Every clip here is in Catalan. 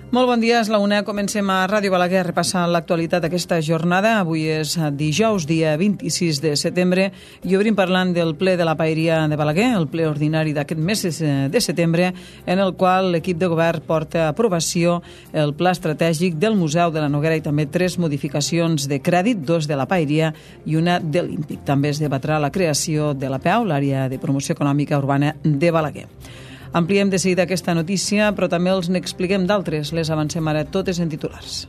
Molt bon dia, és la una. Comencem a Ràdio Balaguer repassant l'actualitat d'aquesta jornada. Avui és dijous, dia 26 de setembre, i obrim parlant del ple de la Paeria de Balaguer, el ple ordinari d'aquest mes de setembre, en el qual l'equip de govern porta a aprovació el pla estratègic del Museu de la Noguera i també 3 modificacions de crèdit, 2 de la Paeria i una de l'Ímpic. També es debatrà la creació de l'APEU, l'àrea de promoció econòmica urbana de Balaguer. Ampliem de seguida aquesta notícia, però també els n'expliquem d'altres. Les avancem ara totes en titulars.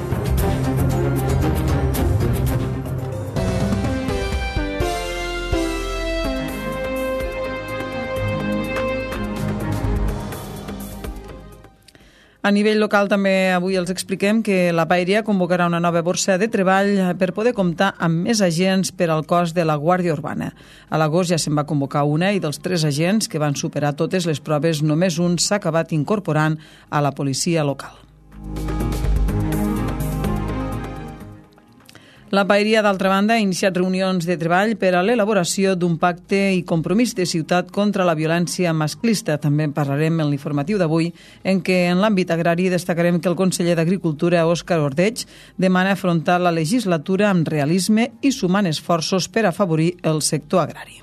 A nivell local també avui els expliquem que la Paeria convocarà una nova borsa de treball per poder comptar amb més agents per al cos de la Guàrdia Urbana. A l'agost ja se'n va convocar una i dels 3 agents que van superar totes les proves, només un s'ha acabat incorporant a la policia local. La Paeria, d'altra banda, ha iniciat reunions de treball per a l'elaboració d'un pacte i compromís de ciutat contra la violència masclista. També en parlarem en l'informatiu d'avui, en què en l'àmbit agrari destacarem que el conseller d'Agricultura, Òscar Ordeig, demana afrontar la legislatura amb realisme i sumant esforços per afavorir el sector agrari.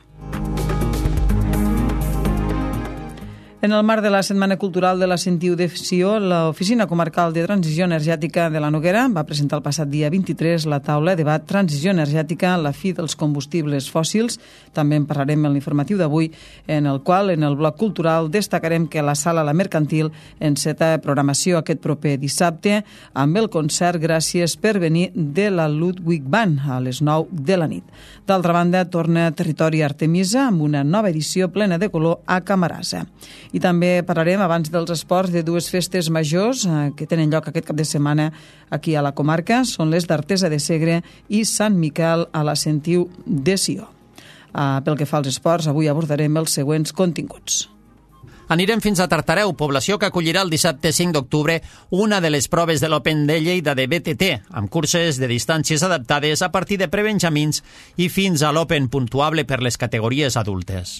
En el marc de la Setmana Cultural de la Sentiu de Sió, l'Oficina Comarcal de Transició Energètica de la Noguera va presentar el passat dia 23 la taula de debat Transició Energètica, la fi dels combustibles fòssils. També en parlarem en l'informatiu d'avui, en el qual, en el bloc cultural, destacarem que la Sala La Mercantil enceta programació aquest proper dissabte amb el concert Gràcies per venir de la Ludwig Band a les 9 de la nit. D'altra banda, torna Territori Artemisa amb una nova edició plena de color a Camarasa. I també parlarem, abans dels esports, de 2 festes majors que tenen lloc aquest cap de setmana aquí a la comarca. Són les d'Artesa de Segre i Sant Miquel a la Sentiu de Sió. Pel que fa als esports, avui abordarem els següents continguts. Anirem fins a Tartareu, població que acollirà el dissabte 5 d'octubre una de les proves de l'Open de Lleida de BTT, amb curses de distàncies adaptades a partir de prebenjamins i fins a l'Open puntuable per les categories adultes.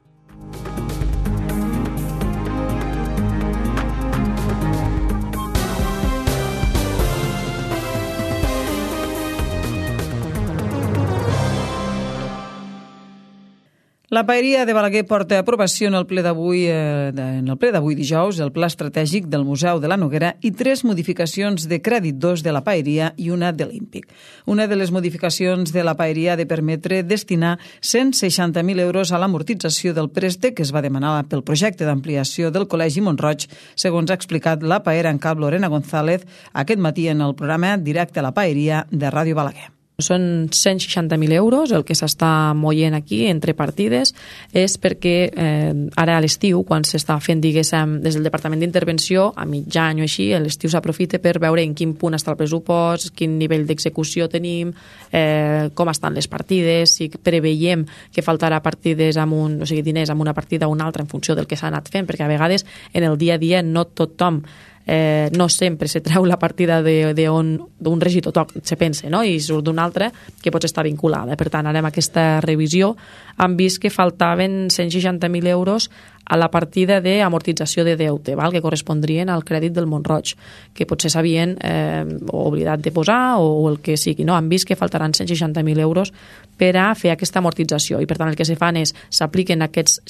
La Paeria de Balaguer porta a aprovació en el ple d'avui dijous el pla estratègic del Museu de la Noguera i 3 modificacions de crèdit, 2 de la Paeria i una de l'Ímpic. Una de les modificacions de la Paeria ha de permetre destinar 160.000 euros a l'amortització del préstec que es va demanar pel projecte d'ampliació del Col·legi Mont-roig, segons ha explicat la paera en cap Lorena González aquest matí en el programa Directe a la Paeria de Ràdio Balaguer. Són 160.000 euros, el que s'està moient aquí entre partides és perquè ara a l'estiu, quan s'està fent, diguéssim, des del Departament d'Intervenció, a mig any o així, a l'estiu s'aprofita per veure en quin punt està el pressupost, quin nivell d'execució tenim, com estan les partides, si preveiem que faltarà partides diners amb una partida o una altra en funció del que s'ha anat fent, perquè a vegades en el dia a dia no tothom no sempre se treu la partida d'un regidor se pensa, no? I surt d'una altra que pot estar vinculada. Per tant, ara amb aquesta revisió han vist que faltaven 160.000 euros a la partida d'amortització de deute, que correspondrien al crèdit del Mont-roig, que potser s'havien oblidat de posar o el que sigui. No? Han vist que faltaran 160.000 euros per a fer aquesta amortització i per tant el que se fan és s'apliquen aquests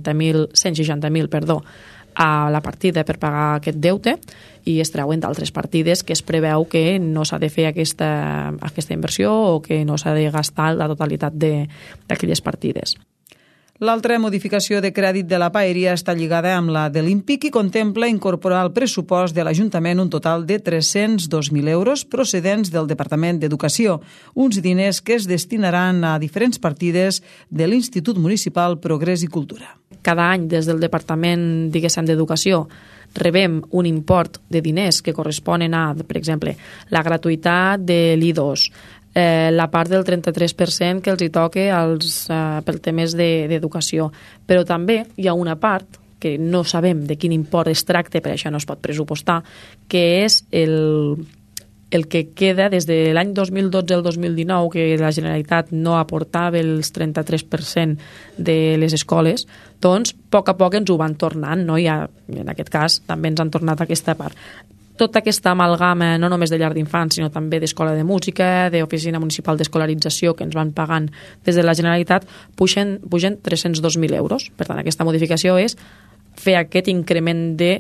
160.000 a la partida per pagar aquest deute i es treuen d'altres partides que es preveu que no s'ha de fer aquesta inversió o que no s'ha de gastar la totalitat d'aquelles partides. L'altra modificació de crèdit de la Paeria està lligada amb la de l'Ímpic i contempla incorporar al pressupost de l'Ajuntament un total de 302.000 euros procedents del Departament d'Educació, uns diners que es destinaran a diferents partides de l'Institut Municipal Progrés i Cultura. Cada any des del Departament, d'Educació rebem un import de diners que corresponen a, per exemple, la gratuïtat de l'I2, la part del 33% que els hi toca per temes d'educació. Però també hi ha una part que no sabem de quin import es tracta, per això no es pot pressupostar, que és el que queda des de l'any 2012 al 2019, que la Generalitat no aportava els 33% de les escoles, doncs a poc ens ho van tornant, no? I en aquest cas també ens han tornat aquesta part. tota aquesta amalgama, no només de llar d'infants, sinó també d'escola de música, d'oficina municipal d'escolarització, que ens van pagant des de la Generalitat, pugen 302.000 euros. Per tant, aquesta modificació és fer aquest increment de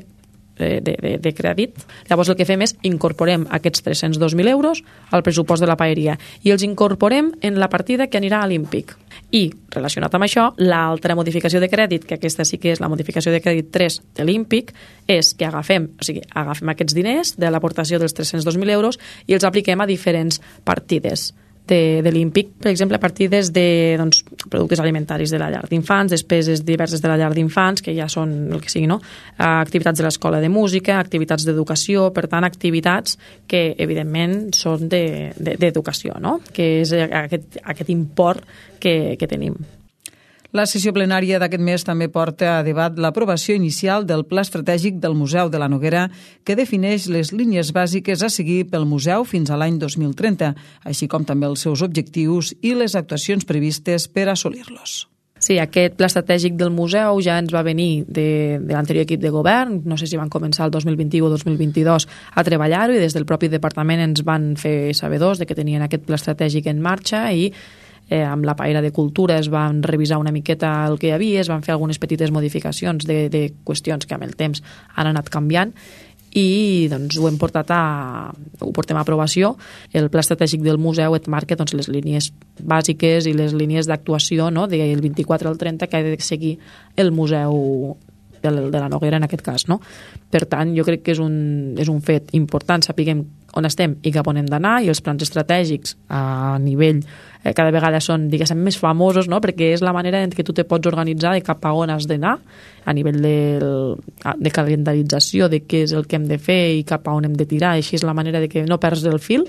crèdit. Llavors el que fem és incorporem aquests 302.000 euros al pressupost de la paeria i els incorporem en la partida que anirà a l'Ímpic. I, relacionat amb això, l'altra modificació de crèdit, que aquesta sí que és la modificació de crèdit 3 de l'Ímpic, és que agafem aquests diners de l'aportació dels 302.000 euros i els apliquem a diferents partides de l'Ímpic, per exemple, a partir de productes alimentaris de la llar d'infants, despeses diverses de la llar d'infants, que ja són el que sigui, no? Activitats de l'escola de música, activitats d'educació, per tant, activitats que, evidentment, són d'educació, no? Que és aquest import que tenim. La sessió plenària d'aquest mes també porta a debat l'aprovació inicial del Pla Estratègic del Museu de la Noguera, que defineix les línies bàsiques a seguir pel museu fins a l'any 2030, així com també els seus objectius i les actuacions previstes per assolir-los. Sí, aquest pla estratègic del museu ja ens va venir de l'anterior equip de govern, no sé si van començar el 2021 o 2022 a treballar-ho, i des del propi departament ens van fer sabedors de que tenien aquest pla estratègic en marxa i amb la paera de cultura es van revisar una miqueta el que hi havia, es van fer algunes petites modificacions de qüestions que amb el temps han anat canviant i doncs ho portem a aprovació. El pla estratègic del museu et marca les línies bàsiques i les línies d'actuació, no? Del 24 al 30 que ha de seguir el museu de la Noguera en aquest cas, no? Per tant, jo crec que és un fet important, sapiguem on estem i cap on hem d'anar, i els plans estratègics a nivell cada vegada són, diguéssim, més famosos, no? Perquè és la manera en què tu te pots organitzar de cap a on has d'anar a nivell de calendarització de què és el que hem de fer i cap a on hem de tirar. Així és la manera de que no perds el fil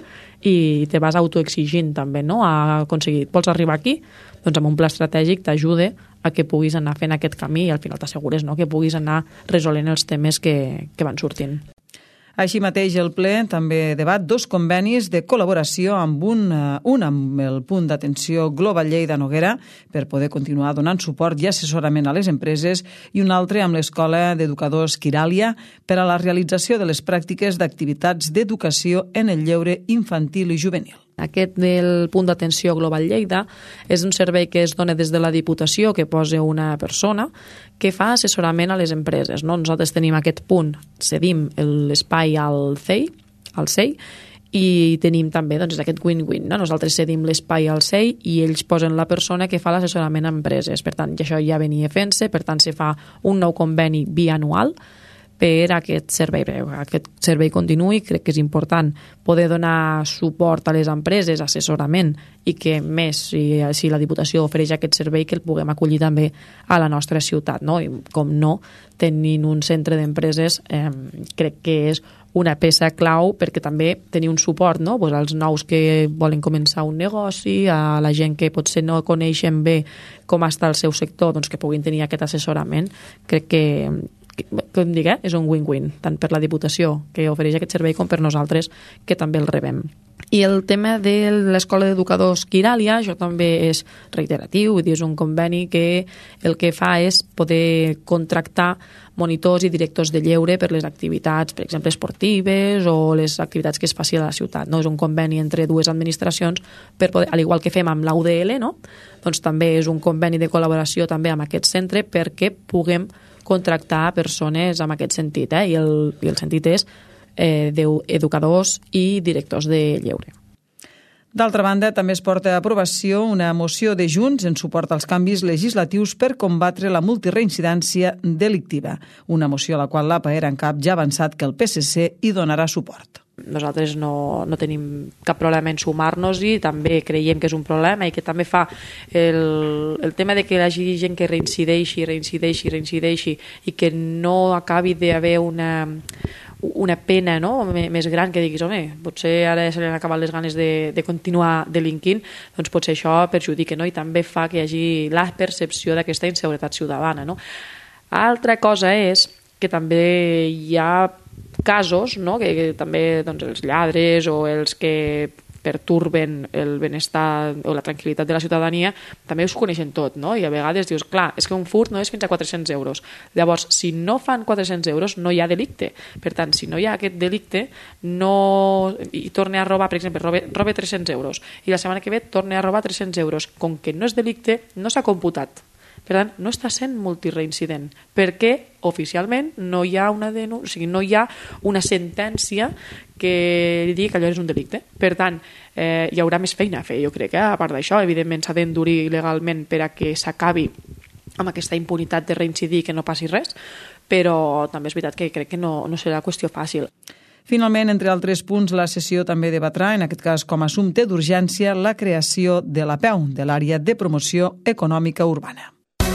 i te vas autoexigint també, no? A aconseguir, vols arribar aquí? Doncs amb un pla estratègic t'ajuda a que puguis anar fent aquest camí i al final t'assegures, no?, que puguis anar resolent els temes que van sortint. Així mateix, el ple també debat 2 convenis de col·laboració amb un amb el punt d'atenció Global Lleida Noguera per poder continuar donant suport i assessorament a les empreses i un altre amb l'Escola d'Educadors Quiràlia per a la realització de les pràctiques d'activitats d'educació en el lleure infantil i juvenil. Aquest del punt d'atenció Global Lleida és un servei que es dona des de la Diputació, que posa una persona que fa assessorament a les empreses, no? Nosaltres tenim aquest punt, cedim l'espai al CEI, i tenim també aquest win-win, no? Nosaltres cedim l'espai al CEI i ells posen la persona que fa l'assessorament a empreses. Per tant, això ja venia fent-se, per tant, se fa un nou conveni bianual per a aquest servei continuï. Crec que és important poder donar suport a les empreses, assessorament, i que més, si la Diputació ofereix aquest servei, que el puguem acollir també a la nostra ciutat, no? I com no, tenint un centre d'empreses crec que és una peça clau perquè també tenir un suport, no? Pues als nous que volen començar un negoci, a la gent que potser no coneixen bé com està el seu sector, doncs que puguin tenir aquest assessorament. Crec que com dic, és un win-win, tant per la Diputació, que ofereix aquest servei, com per nosaltres, que també el rebem. I el tema de l'Escola d'Educadors Quiràlia, això també és reiteratiu, és un conveni que el que fa és poder contractar monitors i directors de lleure per les activitats, per exemple, esportives o les activitats que es faci a la ciutat, no? És un conveni entre 2 administracions per poder, al igual que fem amb la UDL, no? Doncs també és un conveni de col·laboració també amb aquest centre perquè puguem contractar persones en aquest sentit, i el sentit és d'educadors i directors de lleure. D'altra banda, també es porta a aprovació una moció de Junts en suport als canvis legislatius per combatre la multireincidència delictiva, una moció a la qual la PAER en cap ja ha avançat que el PSC hi donarà suport. Nosaltres no tenim cap problema en sumar-nos-hi, també creiem que és un problema i que també fa el tema de que hi hagi gent que reincideixi i que no acabi d'haver una pena, no?, més gran, que diguis, home, potser ara se li han acabat les ganes de continuar delinquint, doncs potser això perjudica, no?, i també fa que hi hagi la percepció d'aquesta inseguretat ciutadana, no? Altra cosa és que també hi ha casos, no?, que també doncs, els lladres o els que perturben el benestar o la tranquil·litat de la ciutadania, també us coneixen tot, no? I a vegades dius, clar, és que un furt no és fins a 400 euros. Llavors, si no fan 400 euros, no hi ha delicte. Per tant, si no hi ha aquest delicte, i torna a robar, per exemple, roba 300 euros, i la setmana que ve torna a robar 300 euros. Com que no és delicte, no s'ha computat. Per tant, no està sent multireincident, perquè oficialment no hi ha no hi ha una sentència que digui que allò és un delicte. Per tant, hi haurà més feina a fer, jo crec. A part d'això, evidentment s'ha d'endurir legalment per a que s'acabi amb aquesta impunitat de reincidir i que no passi res, però també és veritat que crec que no serà qüestió fàcil. Finalment, entre altres punts, la sessió també debatrà, en aquest cas com a assumpte d'urgència, la creació de l'APEU, de l'Àrea de Promoció Econòmica Urbana.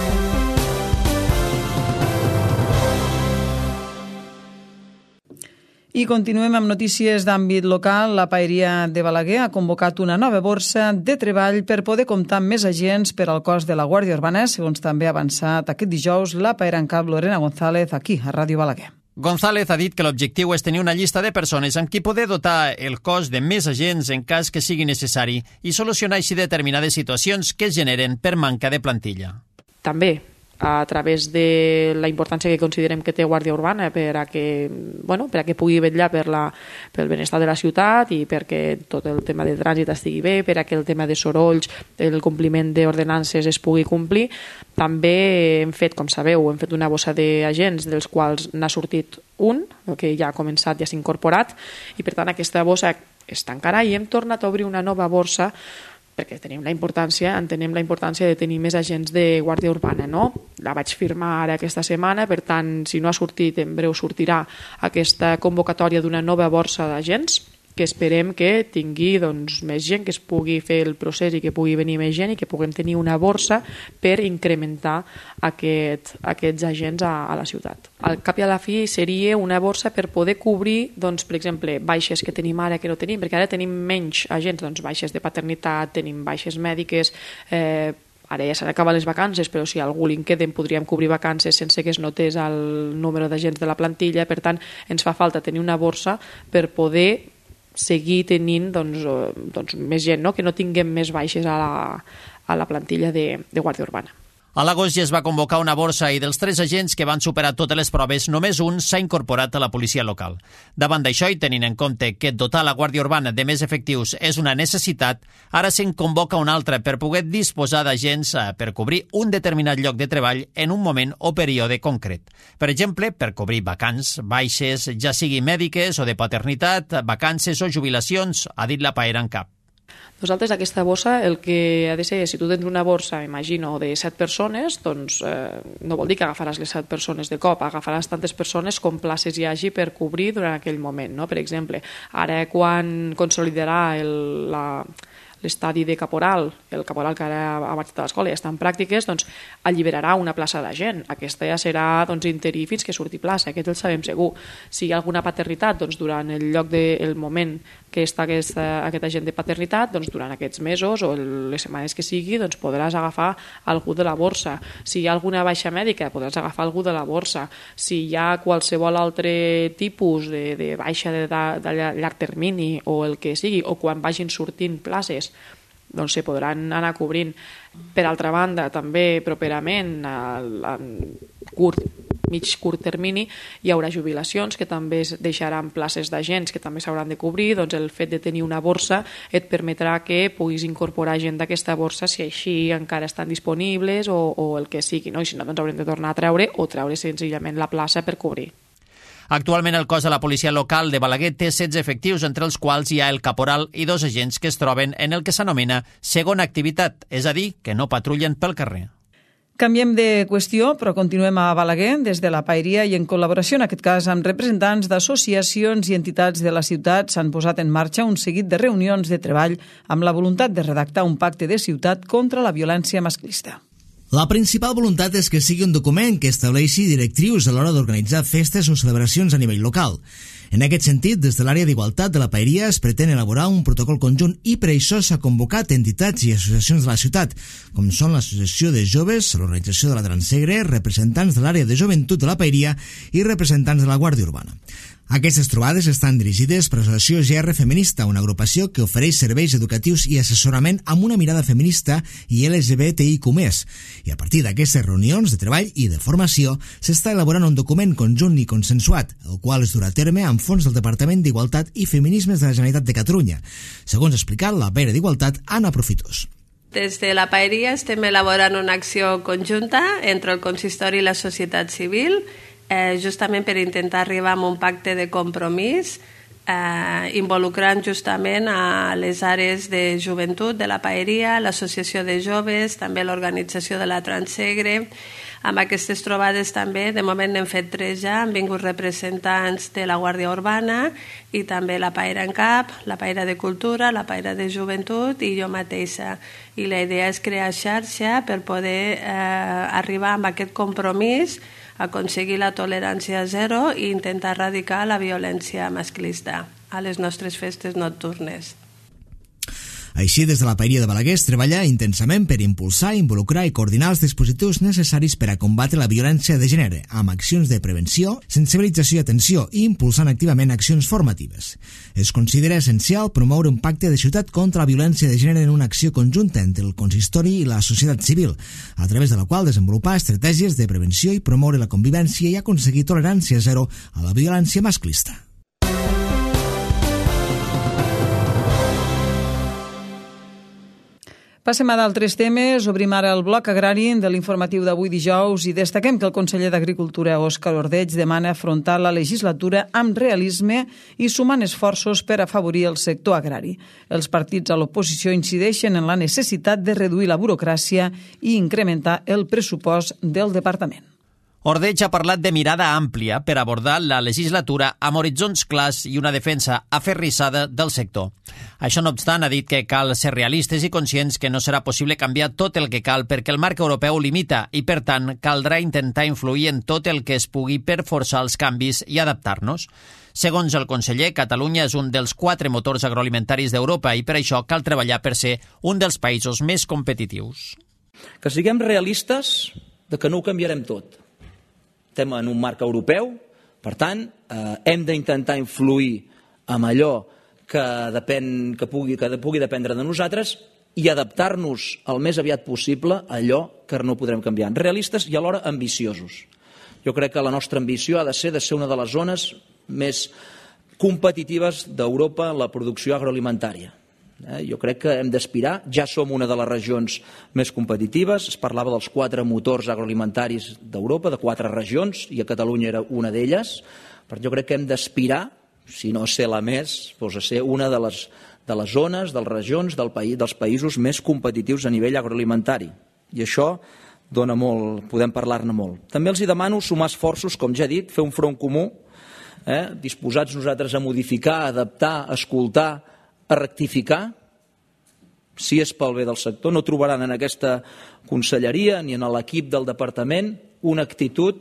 I continuem amb notícies d'àmbit local. La Paeria de Balaguer ha convocat una nova borsa de treball per poder comptar amb més agents per al cos de la Guàrdia Urbana, segons també ha avançat aquest dijous la paera en cap Lorena González, aquí, a Ràdio Balaguer. González ha dit que l'objectiu és tenir una llista de persones amb qui poder dotar el cos de més agents en cas que sigui necessari i solucionar així determinades situacions que es generen per manca de plantilla. També a través de la importància que considerem que té Guàrdia Urbana per a que pugui vetllar pel benestar de la ciutat i perquè tot el tema de trànsit estigui bé, per a que el tema de sorolls, el compliment d'ordenances es pugui complir. També hem fet, com sabeu, una bossa d'agents dels quals n'ha sortit un, que ja ha començat, ja s'ha incorporat, i per tant aquesta bossa es tancarà i hem tornat a obrir una nova borsa perquè entenem la importància de tenir més agents de Guàrdia Urbana, no? La vaig firmar ara aquesta setmana, per tant, si no ha sortit, en breu sortirà aquesta convocatòria d'una nova borsa d'agents, que esperem que tingui més gent, que es pugui fer el procés i que pugui venir més gent i que puguem tenir una borsa per incrementar aquests agents a la ciutat. Al cap i a la fi seria una borsa per poder cobrir, per exemple, baixes que tenim ara que no tenim, perquè ara tenim menys agents, baixes de paternitat, tenim baixes mèdiques, ara ja s'han acabat les vacances, però si a algú li en queden podríem cobrir vacances sense que es notés el número d'agents de la plantilla. Per tant, ens fa falta tenir una borsa per poder seguir tenint més gent, no? Que no tinguem més baixes a la plantilla de Guàrdia Urbana. A l'agost ja es va convocar una borsa i dels 3 agents que van superar totes les proves, només un s'ha incorporat a la policia local. Davant d'això i tenint en compte que dotar la Guàrdia Urbana de més efectius és una necessitat, ara se'n convoca una altra per poder disposar d'agents per cobrir un determinat lloc de treball en un moment o període concret. Per exemple, per cobrir vacants, baixes, ja sigui mèdiques o de paternitat, vacances o jubilacions, ha dit la paera en cap. Nosaltres aquesta bossa el que ha de ser, si tu tens una borsa, imagino, de 7 persones, no vol dir que agafaràs les 7 persones de cop, agafaràs tantes persones com places hi hagi per cobrir durant aquell moment, no? Per exemple, ara quan consolidarà l'estadi de caporal, el caporal que ara ha marxat a l'escola i està en pràctiques, alliberarà una plaça de gent. Aquesta ja serà interí fins que surti plaça, aquest el sabem segur. Si hi ha alguna paternitat, durant el moment que està aquest agent de paternitat, durant aquests mesos o les setmanes que sigui, podràs agafar algú de la borsa. Si hi ha alguna baixa mèdica, podràs agafar algú de la borsa. Si hi ha qualsevol altre tipus de baixa de llarg termini o el que sigui, o quan vagin sortint places, se podran anar cobrint. Per altra banda, també properament, a mig-curt termini, hi haurà jubilacions que també es deixaran places d'agents que també s'hauran de cobrir. El fet de tenir una borsa et permetrà que puguis incorporar gent d'aquesta borsa si així encara estan disponibles o el que sigui, no? I si no, haurem de tornar a treure o treure senzillament la plaça per cobrir. Actualment el cos de la policia local de Balaguer té 16 efectius, entre els quals hi ha el caporal i 2 agents que es troben en el que s'anomena segona activitat, és a dir, que no patrullen pel carrer. Canviem de qüestió, però continuem a Balaguer des de la Paeria i en col·laboració, en aquest cas, amb representants d'associacions i entitats de la ciutat s'han posat en marxa un seguit de reunions de treball amb la voluntat de redactar un pacte de ciutat contra la violència masclista. La principal voluntat és que sigui un document que estableixi directrius a l'hora d'organitzar festes o celebracions a nivell local. En aquest sentit, des de l'àrea d'igualtat de la Paeria es pretén elaborar un protocol conjunt i per això s'ha convocat entitats i associacions de la ciutat, com són l'Associació de Joves, l'Organització de la Transegre, representants de l'àrea de joventut de la Paeria i representants de la Guàrdia Urbana. Aquestes trobades estan dirigides per l'Associació GR Feminista, una agrupació que ofereix serveis educatius i assessorament amb una mirada feminista i LGBTIQ+. I a partir d'aquestes reunions de treball i de formació s'està elaborant un document conjunt i consensuat, el qual es durà a terme amb fons del Departament d'Igualtat i Feminismes de la Generalitat de Catalunya, segons ha explicat la paella d'Igualtat, Anna Profitós. Des de la paeria estem elaborant una acció conjunta entre el consistori i la societat civil, justament per intentar arribar a un pacte de compromís involucrant justament a les àrees de joventut de la paeria, l'associació de joves, també l'organització de la Transsegre. Amb aquestes trobades també, de moment n'hem fet 3 ja, han vingut representants de la Guàrdia Urbana i també la Paera en Cap, la Paera de Cultura, la Paera de Joventut i jo mateixa. I la idea és crear xarxa per poder arribar amb aquest compromís, aconseguir la tolerància zero i intentar erradicar la violència masclista a les nostres festes nocturnes. Així, des de la paeria de Balaguer es treballa intensament per impulsar, involucrar i coordinar els dispositius necessaris per a combatre la violència de gènere, amb accions de prevenció, sensibilització i atenció i impulsant activament accions formatives. Es considera essencial promoure un pacte de ciutat contra la violència de gènere en una acció conjunta entre el consistori i la societat civil, a través de la qual desenvolupar estratègies de prevenció i promoure la convivència i aconseguir tolerància zero a la violència masclista. Passem a d'altres temes. Obrim ara el bloc agrari de l'informatiu d'avui dijous i destaquem que el conseller d'Agricultura, Òscar Ordeig, demana afrontar la legislatura amb realisme i sumant esforços per afavorir el sector agrari. Els partits a l'oposició incideixen en la necessitat de reduir la burocràcia i incrementar el pressupost del departament. Ordeig ha parlat de mirada àmplia per abordar la legislatura amb horitzons clars i una defensa aferrissada del sector. Això no obstant, ha dit que cal ser realistes i conscients que no serà possible canviar tot el que cal perquè el marc europeu limita i, per tant, caldrà intentar influir en tot el que es pugui per forçar els canvis i adaptar-nos. Segons el conseller, Catalunya és un dels 4 motors agroalimentaris d'Europa i per això cal treballar per ser un dels països més competitius. Que siguem realistes de que no ho canviarem tot. Estem en un marc europeu, per tant, hem d'intentar influir amb allò que pugui dependre de nosaltres i adaptar-nos el més aviat possible a allò que no podrem canviar. Realistes i alhora ambiciosos. Jo crec que la nostra ambició ha de ser una de les zones més competitives d'Europa en la producció agroalimentària. Jo crec que hem d'aspirar, ja som una de les regions més competitives, es parlava dels 4 motors agroalimentaris d'Europa, de 4 regions, i a Catalunya era una d'elles, però jo crec que hem d'aspirar, si no ser la més, a ser una de les zones, de les regions dels països més competitius a nivell agroalimentari. I això dona molt, podem parlar-ne molt. També els demano sumar esforços, com ja he dit, fer un front comú, disposats nosaltres a modificar, a adaptar, a escoltar, a rectificar, si és pel bé del sector. No trobaran en aquesta conselleria ni en l'equip del departament una actitud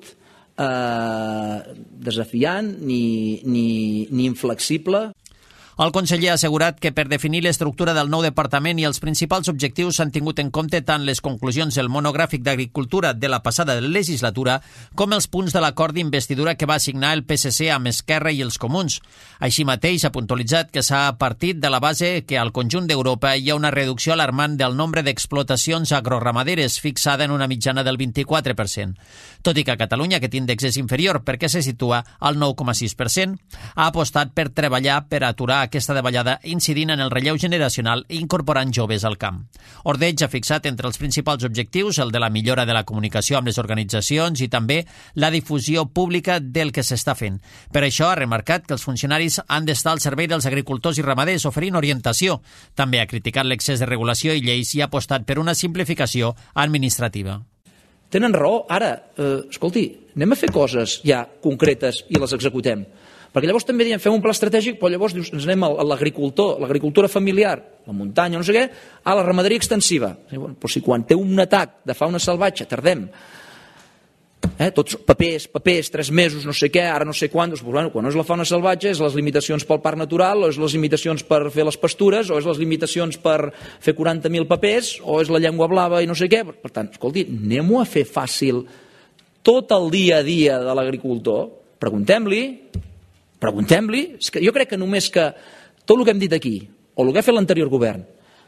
desafiant ni inflexible. El conseller ha assegurat que per definir l'estructura del nou departament i els principals objectius s'han tingut en compte tant les conclusions del monogràfic d'Agricultura de la passada legislatura com els punts de l'acord d'investidura que va signar el PSC amb Esquerra i els Comuns. Així mateix ha puntualitzat que s'ha partit de la base que al conjunt d'Europa hi ha una reducció alarmant del nombre d'explotacions agroramaderes fixada en una mitjana del 24%. Tot i que a Catalunya aquest índex és inferior perquè se situa al 9,6%, ha apostat per treballar per aturar aquesta davallada incidint en el relleu generacional i incorporant joves al camp. Ordeig ha fixat entre els principals objectius el de la millora de la comunicació amb les organitzacions i també la difusió pública del que s'està fent. Per això ha remarcat que els funcionaris han d'estar al servei dels agricultors i ramaders oferint orientació. També ha criticat l'excés de regulació i lleis i ha apostat per una simplificació administrativa. Tenen raó. Ara, escolti, anem a fer coses ja concretes i les executem. Perquè llavors també diem, fem un pla estratègic, però llavors ens anem a l'agricultura familiar, la muntanya, no sé què, a la ramaderia extensiva. Però si quan té un atac de fauna salvatge tardem tots papers, 3 mesos, no sé què, ara no sé quan, doncs, bueno, quan no és la fauna salvatge, és les limitacions pel parc natural, o és les limitacions per fer les pastures, o és les limitacions per fer 40.000 papers, o és la llengua blava i no sé què. Per tant, escolti, anem-ho a fer fàcil tot el dia a dia de l'agricultor, preguntem-li, Preguntem-li, jo crec que només que tot el que hem dit aquí, o el que ha fet l'anterior govern,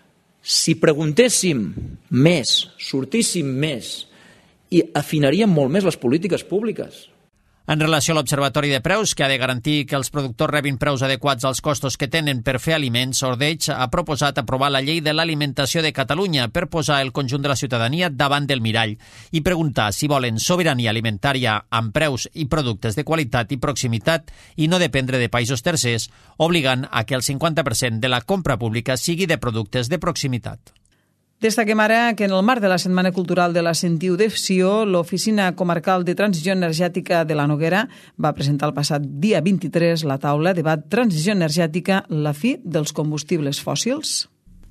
si preguntéssim més, sortíssim més i afinaríem molt més les polítiques públiques. En relació a l'Observatori de Preus, que ha de garantir que els productors rebin preus adequats als costos que tenen per fer aliments, Ordeig ha proposat aprovar la llei de l'alimentació de Catalunya per posar el conjunt de la ciutadania davant del mirall i preguntar si volen sobirania alimentària amb preus i productes de qualitat i proximitat i no dependre de països tercers, obligant a que el 50% de la compra pública sigui de productes de proximitat. Destaquem ara que en el marc de la Setmana Cultural de la Sentiu de Sió, l'Oficina Comarcal de Transició Energètica de la Noguera va presentar el passat dia 23 la taula Debat Transició Energètica, la fi dels combustibles fòssils.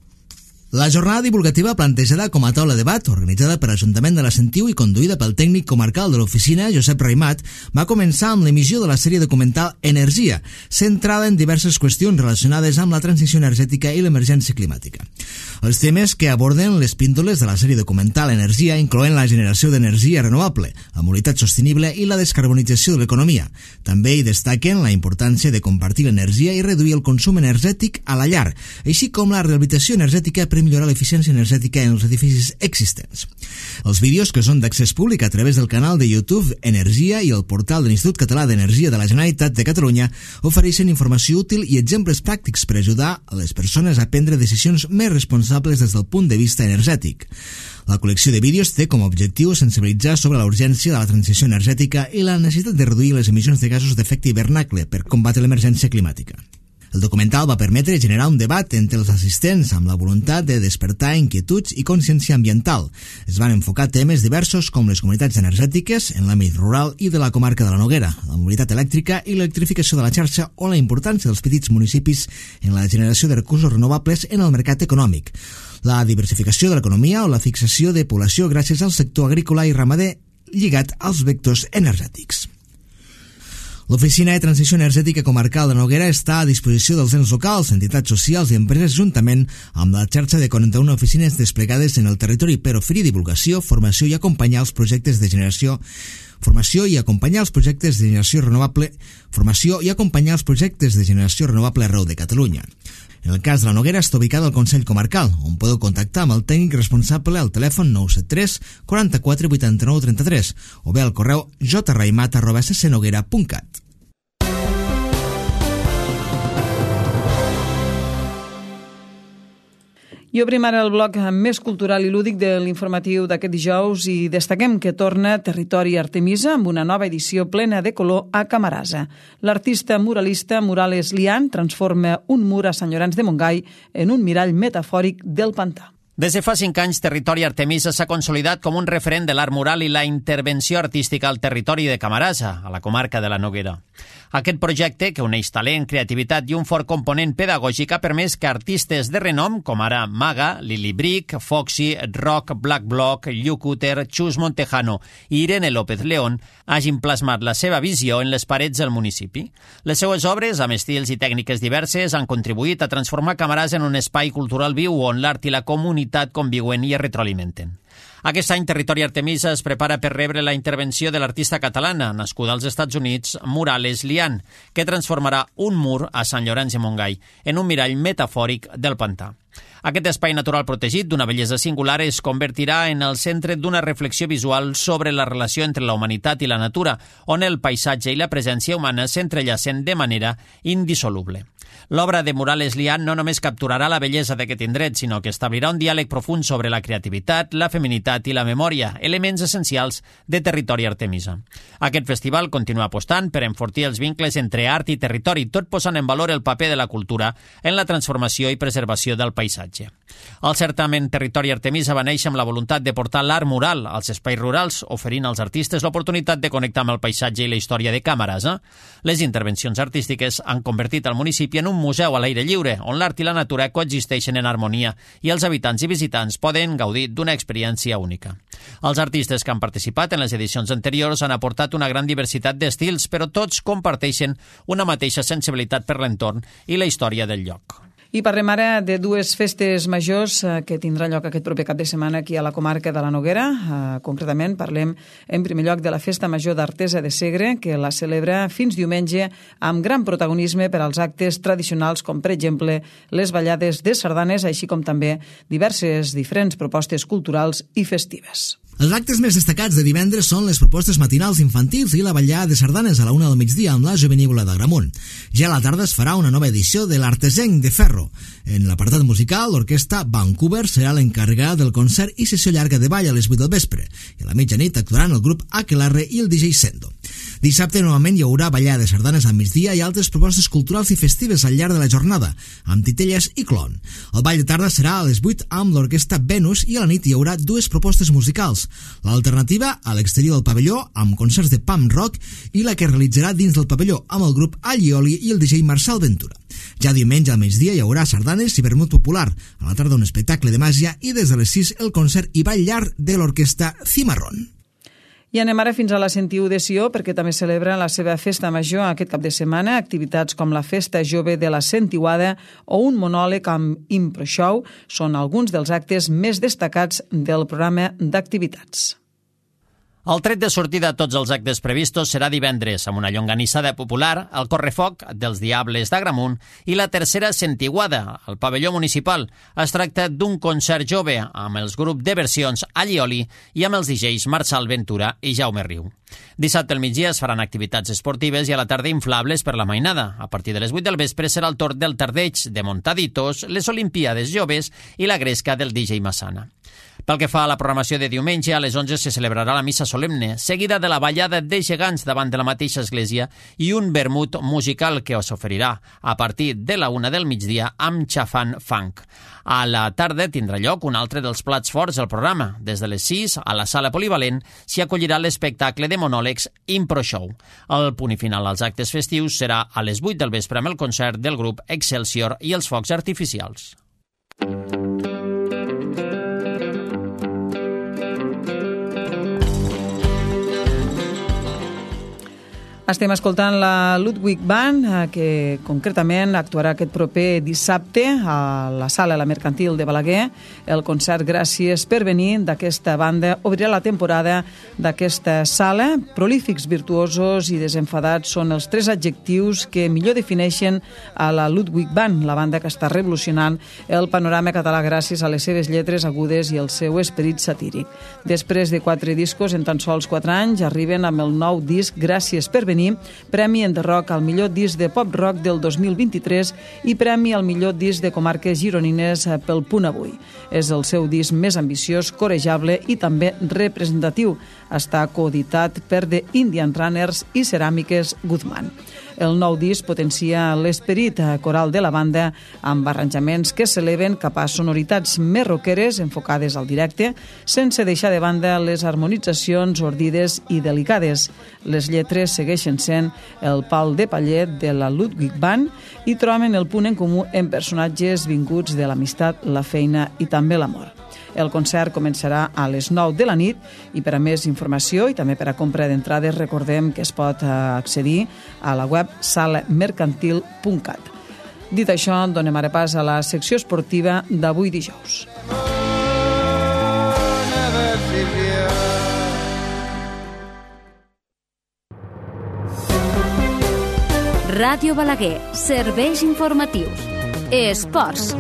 La jornada divulgativa plantejada com a taula de debat, organitzada per l'Ajuntament de la Sentiu i conduïda pel tècnic comarcal de l'oficina, Josep Raimat, va començar amb l'emissió de la sèrie documental Energia, centrada en diverses qüestions relacionades amb la transició energètica i l'emergència climàtica. Els temes que aborden les píndoles de la sèrie documental Energia inclouen la generació d'energia renovable, la mobilitat sostenible i la descarbonització de l'economia. També hi destaquen la importància de compartir l'energia i reduir el consum energètic a la llar, així com la rehabilitació energètica per millorar l'eficiència energètica en els edificis existents. Els vídeos, que són d'accés públic a través del canal de YouTube Energia i el portal de l'Institut Català d'Energia de la Generalitat de Catalunya, ofereixen informació útil i exemples pràctics per ajudar a les persones a prendre decisions més responsables des del punt de vista energètic. La col·lecció de vídeos té com a objectiu sensibilitzar sobre la urgència de la transició energètica i la necessitat de reduir les emissions de gasos d'efecte hivernacle per combatre l'emergència climàtica. El documental va permetre generar un debat entre els assistents amb la voluntat de despertar inquietuds i consciència ambiental. Es van enfocar temes diversos com les comunitats energètiques en l'àmbit rural i de la comarca de la Noguera, la mobilitat elèctrica i l'electrificació de la xarxa o la importància dels petits municipis en la generació de recursos renovables en el mercat econòmic, la diversificació de l'economia o la fixació de població gràcies al sector agrícola i ramader lligat als vectors energètics. L'Oficina de Transició Energètica Comarcal de Noguera està a disposició dels ens locals, entitats socials i empreses juntament amb la xarxa de 41 oficines desplegades en el territori per oferir divulgació, formació i acompanyar els projectes de generació renovable arreu de Catalunya. En el cas de la Noguera està ubicada al Consell Comarcal, on podeu contactar amb el tècnic responsable al telèfon 973 44 89 33 o bé al correu jraimat@ccnoguera.cat. I obrim ara el bloc més cultural i lúdic de l'informatiu d'aquest dijous i destaquem que torna Territori Artemisa amb una nova edició plena de color a Camarasa. L'artista muralista Murales Lian transforma un mur a Sant Llorenç de Montgai en un mirall metafòric del pantà. Des de fa 5 anys, Territori Artemisa s'ha consolidat com un referent de l'art mural i la intervenció artística al territori de Camarasa, a la comarca de la Noguera. Aquest projecte, que uneix talent, creativitat i un fort component pedagògic, ha permès que artistes de renom, com ara Maga, Lili Brick, Foxy, Rock, Black Block, Llu Cuter, Chus Montejano i Irene López León, hagin plasmat la seva visió en les parets del municipi. Les seues obres, amb estils i tècniques diverses, han contribuït a transformar Camarasa en un espai cultural viu on l'art i la comunitat conviuen i es retroalimenten. Aquest any, Territori Artemisa es prepara per rebre la intervenció de l'artista catalana, nascuda als Estats Units, Murales Lian, que transformarà un mur a Sant Llorenç de Montgai en un mirall metafòric del pantà. Aquest espai natural protegit d'una bellesa singular es convertirà en el centre d'una reflexió visual sobre la relació entre la humanitat i la natura, on el paisatge i la presència humana s'entrellacen de manera indissoluble. L'obra de Murales Lian no només capturarà la bellesa d'aquest indret, sinó que establirà un diàleg profund sobre la creativitat, la feminitat i la memòria, elements essencials de Territori Artemisa. Aquest festival continua apostant per enfortir els vincles entre art i territori, tot posant en valor el paper de la cultura en la transformació i preservació del paisatge. El certamen Territori Artemisa va néixer amb la voluntat de portar l'art mural als espais rurals, oferint als artistes l'oportunitat de connectar amb el paisatge i la història de Camarasa. Les intervencions artístiques han convertit el municipi en un museu a l'aire lliure, on l'art i la natura coexisteixen en harmonia i els habitants i visitants poden gaudir d'una experiència única. Els artistes que han participat en les edicions anteriors han aportat una gran diversitat d'estils, però tots comparteixen una mateixa sensibilitat per l'entorn i la història del lloc. I parlem ara de dues festes majors que tindrà lloc aquest proper cap de setmana aquí a la comarca de la Noguera. Concretament parlem en primer lloc de la Festa Major d'Artesa de Segre, que la celebra fins diumenge amb gran protagonisme per als actes tradicionals com, per exemple, les ballades de sardanes, així com també diferents propostes culturals i festives. Els actes més destacats de divendres són les propostes matinals infantils i la ballada de sardanes a la 1 del migdia amb la Jovenívola d'Agramunt. Ja a la tarda es farà una nova edició de l'Artesenc de Ferro. En l'apartat musical, l'orquestra Vancouver serà l'encarregada del concert i sessió llarga de ball a les 8 del vespre. I a la mitjanit actuaran el grup Aquelarre i el DJ Sendo. Dissabte novament hi haurà ballada de sardanes al migdia i altres propostes culturals i festives al llarg de la jornada, amb titelles i clon. El ball de tarda serà a les 8 amb l'orquestra Venus i a la nit hi haurà dues propostes musicals. L'alternativa a l'exterior del pavelló amb concerts de punk rock i la que realitzarà dins del pavelló amb el grup Allioli i el DJ Marçal Ventura. Ja diumenge al migdia hi haurà sardanes i vermut popular, a la tarda un espectacle de màgia i des de les 6 el concert i ball llarg de l'orquestra Cimarrón. I anem ara fins a la Sentiu de Sió, perquè també celebra la seva festa major aquest cap de setmana. Activitats com la Festa Jove de la Sentiuada o un monòleg amb Impro Show són alguns dels actes més destacats del programa d'activitats. El tret de sortida a tots els actes previstos serà divendres, amb una llonganissada popular, el correfoc dels Diables d'Agramunt i la tercera Sentiguada, al pavelló municipal. Es tracta d'un concert jove amb els grups de versions Allioli i amb els DJs Marçal Ventura i Jaume Riu. Dissabte al migdia es faran activitats esportives i a la tarda inflables per la mainada. A partir de les 8 del vespre serà el torn del tardeig de Montaditos, les Olimpiades Joves i la gresca del DJ Massana. Pel que fa a la programació de diumenge, a les 11 se celebrarà la missa solemne, seguida de la ballada de gegants davant de la mateixa església i un vermut musical que s'oferirà a partir de la 1 del migdia amb xafant funk. A la tarda tindrà lloc un altre dels plats forts del programa. Des de les 6, a la sala polivalent, s'hi acollirà l'espectacle de monòlegs Impro Show. El punt i final als actes festius serà a les 8 del vespre amb el concert del grup Excelsior i els focs artificials. Estem escoltant la Ludwig Band, que concretament actuarà aquest proper dissabte a la Sala La Mercantil de Balaguer. El concert Gràcies per venir d'aquesta banda obrirà la temporada d'aquesta sala. Prolífics, virtuosos i desenfadats són els 3 adjectius que millor defineixen a la Ludwig Band, la banda que està revolucionant el panorama català gràcies a les seves lletres agudes i el seu esperit satíric. Després de 4 discos en tan sols 4 anys, arriben amb el nou disc Gràcies per venir, Premi Enderroc al millor disc de pop-rock del 2023 i Premi al millor disc de comarques gironines pel Punt Avui. És el seu disc més ambiciós, corejable i també representatiu. Està coeditat per The Indian Runners i Ceràmiques Guzmán. El nou disc potencia l'esperit coral de la banda amb arranjaments que s'eleven cap a sonoritats més rockeres enfocades al directe, sense deixar de banda les harmonitzacions ordides i delicades. Les lletres segueixen sent el pal de pallet de la Ludwig Band i troben el punt en comú en personatges vinguts de l'amistat, la feina i també l'amor. El concert començarà a les 9 de la nit i per a més informació i també per a compra d'entrades recordem que es pot accedir a la web salamercantil.cat. Dit això, donem ara pas a la secció esportiva d'avui dijous. Ràdio Balaguer, serveis informatius. Esports.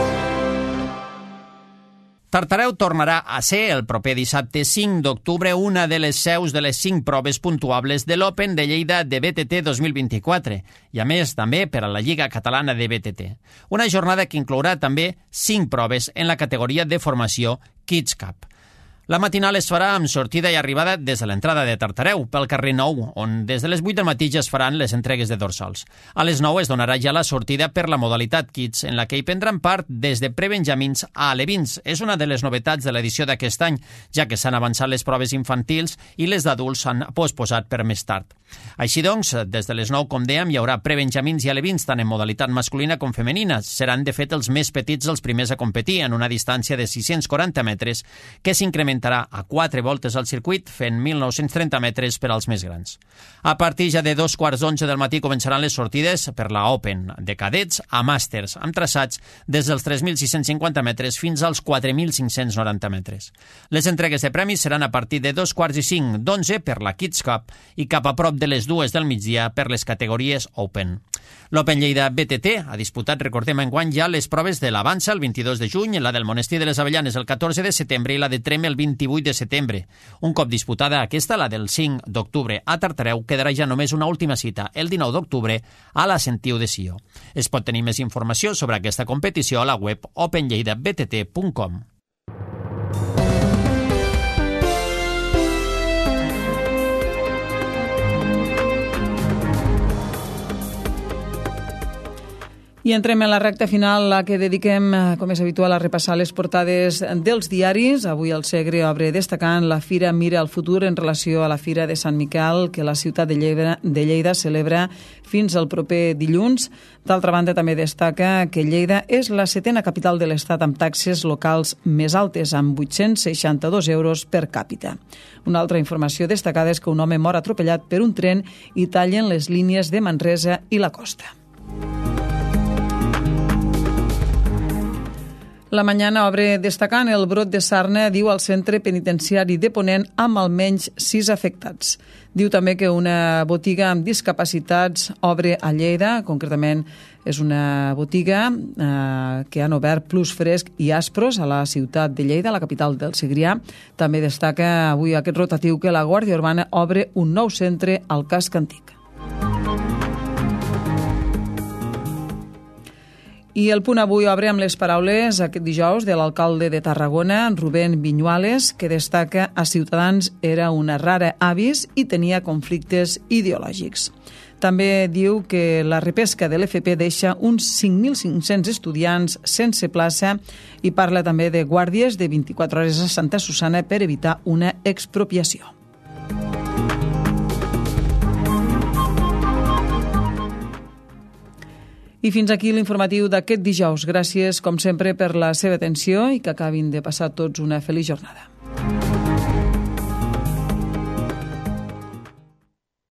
Tartareu tornarà a ser el proper dissabte 5 d'octubre una de les seus de les 5 proves puntuables de l'Open de Lleida de BTT 2024 i, a més, també per a la Lliga Catalana de BTT. Una jornada que inclourà també 5 proves en la categoria de formació Kids Cup. La matinal es farà amb sortida i arribada des de l'entrada de Tartareu, pel carrer Nou, on des de les 8 del matí ja es faran les entregues de dorsals. A les 9 es donarà ja la sortida per la modalitat Kids, en la que hi prendran part des de prebenjamins a alevins. És una de les novetats de l'edició d'aquest any, ja que s'han avançat les proves infantils i les d'adults s'han posposat per més tard. Així doncs, des de les 9, com dèiem, hi haurà prebenjamins i alevins tant en modalitat masculina com femenina. Seran, de fet, els més petits els primers a competir en una distància de 640 metres, que s'incrementa s'incrementarà a 4 voltes al circuit, fent 1.930 metres per als més grans. A partir ja de 2:15 del matí començaran les sortides per la Open, de cadets a màsters, amb traçats des dels 3.650 metres fins als 4.590 metres. Les entregues de premis seran a partir de 2:45 d'11 per la Kids Cup i cap a prop de les 2 del migdia per les categories Open. L'Open Lleida BTT ha disputat, recordem, enguany ja les proves de l'Avança el 22 de juny, la del Monestir de les Avellanes el 14 de setembre i la de Trem el 28 de setembre. Un cop disputada aquesta, la del 5 d'octubre a Tartareu, quedarà ja només una última cita, el 19 d'octubre, a la Sentiu de Sió. Es pot tenir més informació sobre aquesta competició a la web openlleidabtt.com. I entrem en la recta final, la que dediquem, com és habitual, a repassar les portades dels diaris. Avui el Segre obre destacant la Fira Mira el Futur en relació a la Fira de Sant Miquel, que la ciutat de Lleida celebra fins al proper dilluns. D'altra banda, també destaca que Lleida és la 7ª capital de l'Estat amb taxes locals més altes, amb 862 euros per càpita. Una altra informació destacada és que un home mor atropellat per un tren i tallen les línies de Manresa i la Costa. La Mañana obre destacant el brot de sarna, diu al centre penitenciari de Ponent, amb almenys 6 afectats. Diu també que una botiga amb discapacitats obre a Lleida, concretament és una botiga que han obert Plus Fresc i Aspros a la ciutat de Lleida, la capital del Segrià. També destaca avui aquest rotatiu que la Guàrdia Urbana obre un nou centre al casc antic. I el Punt Avui obre amb les paraules aquest dijous de l'alcalde de Tarragona, Rubén Viñuales, que destaca a Ciutadans era una rara avis i tenia conflictes ideològics. També diu que la repesca de l'FP deixa uns 5.500 estudiants sense plaça i parla també de guàrdies de 24 hores a Santa Susana per evitar una expropiació. I fins aquí l'informatiu d'aquest dijous. Gràcies, com sempre, per la seva atenció i que acabin de passar tots una feliç jornada.